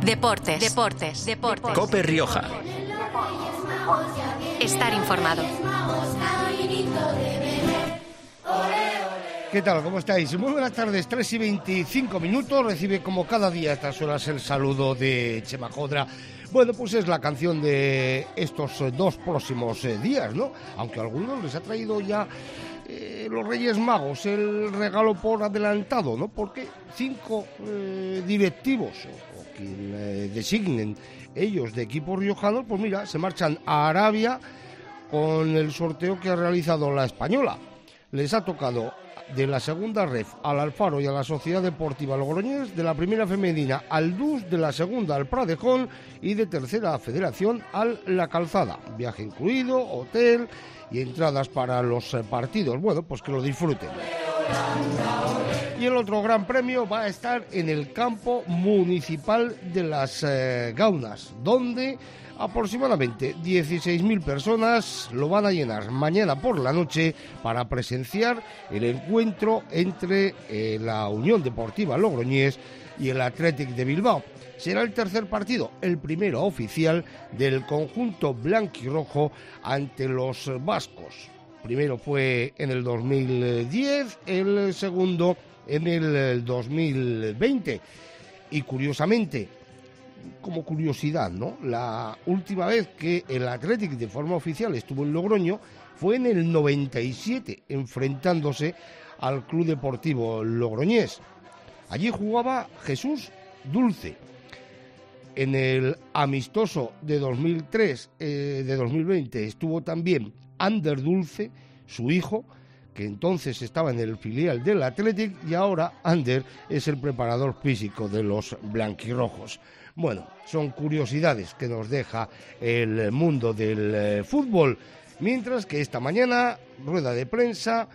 Deportes. COPE Rioja. Estar informado. ¿Qué tal? ¿Cómo estáis? Muy buenas tardes, 3:25. Recibe como cada día a estas horas el saludo de Chema Jodra. Bueno, pues es la canción de estos dos próximos días, ¿no? Aunque a algunos les ha traído ya los Reyes Magos el regalo por adelantado, ¿no? Porque 5 directivos o quien designen ellos de equipos riojanos, pues mira, se marchan a Arabia con el sorteo que ha realizado la Española. Les ha tocado de la segunda ref al Alfaro y a la Sociedad Deportiva Logroñés, de la primera femenina al DUS, de la segunda al Pradejón y de tercera federación al La Calzada. Viaje incluido, hotel y entradas para los partidos. Bueno, pues que lo disfruten. Y el otro gran premio va a estar en el campo municipal de Las Gaunas, donde aproximadamente 16.000 personas lo van a llenar mañana por la noche para presenciar el encuentro entre la Unión Deportiva Logroñés y el Athletic de Bilbao. Será el tercer partido, el primero oficial del conjunto blanquirrojo ante los vascos. Primero fue en el 2010, el segundo en el 2020. Y curiosamente, como curiosidad, ¿no?, la última vez que el Athletic de forma oficial estuvo en Logroño fue en el 97, enfrentándose al Club Deportivo Logroñés. Allí jugaba Jesús Dulce. En el amistoso de 2003, de 2020, estuvo también Ander Dulce, su hijo, que entonces estaba en el filial del Athletic, y ahora Ander es el preparador físico de los blanquirrojos. Bueno, son curiosidades que nos deja el mundo del fútbol, mientras que esta mañana, rueda de prensa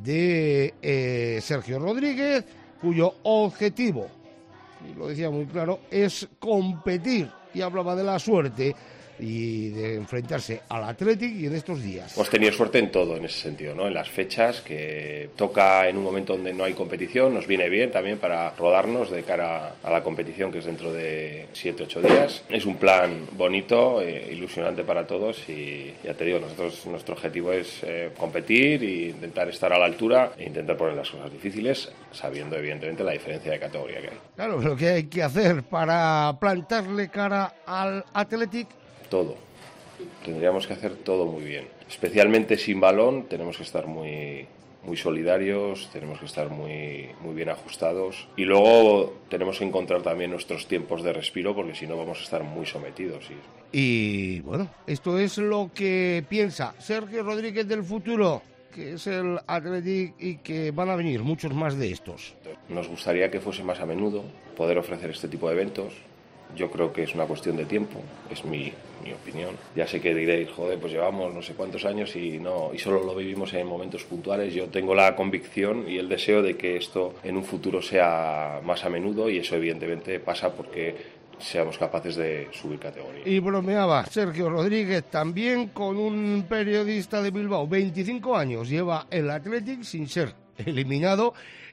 de Sergio Rodríguez, cuyo objetivo, y lo decía muy claro, es competir, y hablaba de la suerte y de enfrentarse al Athletic y en estos días. Hemos tenido suerte en todo en ese sentido, ¿no? En las fechas, que toca en un momento donde no hay competición, nos viene bien también para rodarnos de cara a la competición, que es dentro de 7-8 días. Es un plan bonito, ilusionante para todos, y ya te digo, nuestro objetivo es competir e intentar estar a la altura e intentar poner las cosas difíciles, sabiendo evidentemente la diferencia de categoría que hay. Claro, lo que hay que hacer para plantarle cara al Athletic. Todo. Tendríamos que hacer todo muy bien. Especialmente sin balón, tenemos que estar muy solidarios, tenemos que estar muy bien ajustados, y luego tenemos que encontrar también nuestros tiempos de respiro, porque si no vamos a estar muy sometidos. Y bueno, esto es lo que piensa Sergio Rodríguez del futuro, que es el Athletic, y que van a venir muchos más de estos. Nos gustaría que fuese más a menudo poder ofrecer este tipo de eventos. Yo creo que es una cuestión de tiempo, es mi opinión. Ya sé que diréis, joder, pues llevamos no sé cuántos años y solo lo vivimos en momentos puntuales. Yo tengo la convicción y el deseo de que esto en un futuro sea más a menudo, y eso evidentemente pasa porque seamos capaces de subir categoría. Y bromeaba Sergio Rodríguez también con un periodista de Bilbao. 25 años lleva el Athletic sin ser eliminado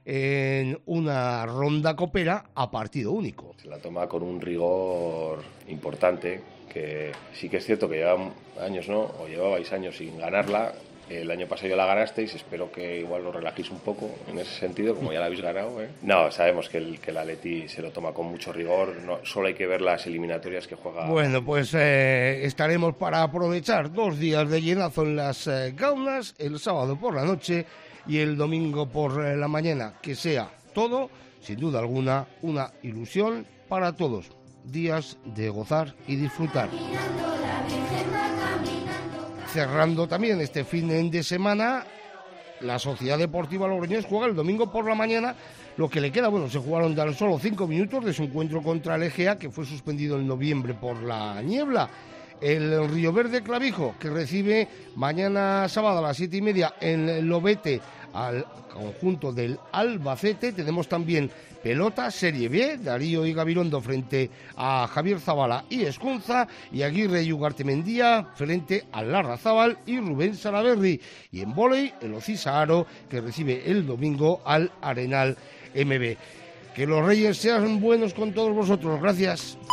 en una ronda copera a partido único. Se la toma con un rigor importante, que sí que es cierto que llevan años, ¿no?, o llevabais años sin ganarla. El año pasado ya la ganasteis, espero que igual lo relajéis un poco en ese sentido, como ya la habéis ganado, ¿eh? No, sabemos que el Atleti se lo toma con mucho rigor, no, solo hay que ver las eliminatorias que juega. Bueno, pues estaremos para aprovechar 2 días de llenazo en Las Gaunas, el sábado por la noche y el domingo por la mañana. Que sea todo, sin duda alguna, una ilusión para todos. Días de gozar y disfrutar. Cerrando también este fin de semana, la Sociedad Deportiva Logroñés juega el domingo por la mañana. Lo que le queda, bueno, se jugaron tan solo 5 minutos de su encuentro contra el Egea, que fue suspendido en noviembre por la niebla. El Río Verde Clavijo, que recibe mañana sábado a las 7:30 en Lobete al conjunto del Albacete. Tenemos también pelota, Serie B, Darío y Gabilondo frente a Javier Zabala y Escunza, y Aguirre y Ugartemendía frente a Larrazábal y Rubén Salaberry. Y en vóley, el Ocisa Aro, que recibe el domingo al Arenal MB. Que los Reyes sean buenos con todos vosotros. Gracias.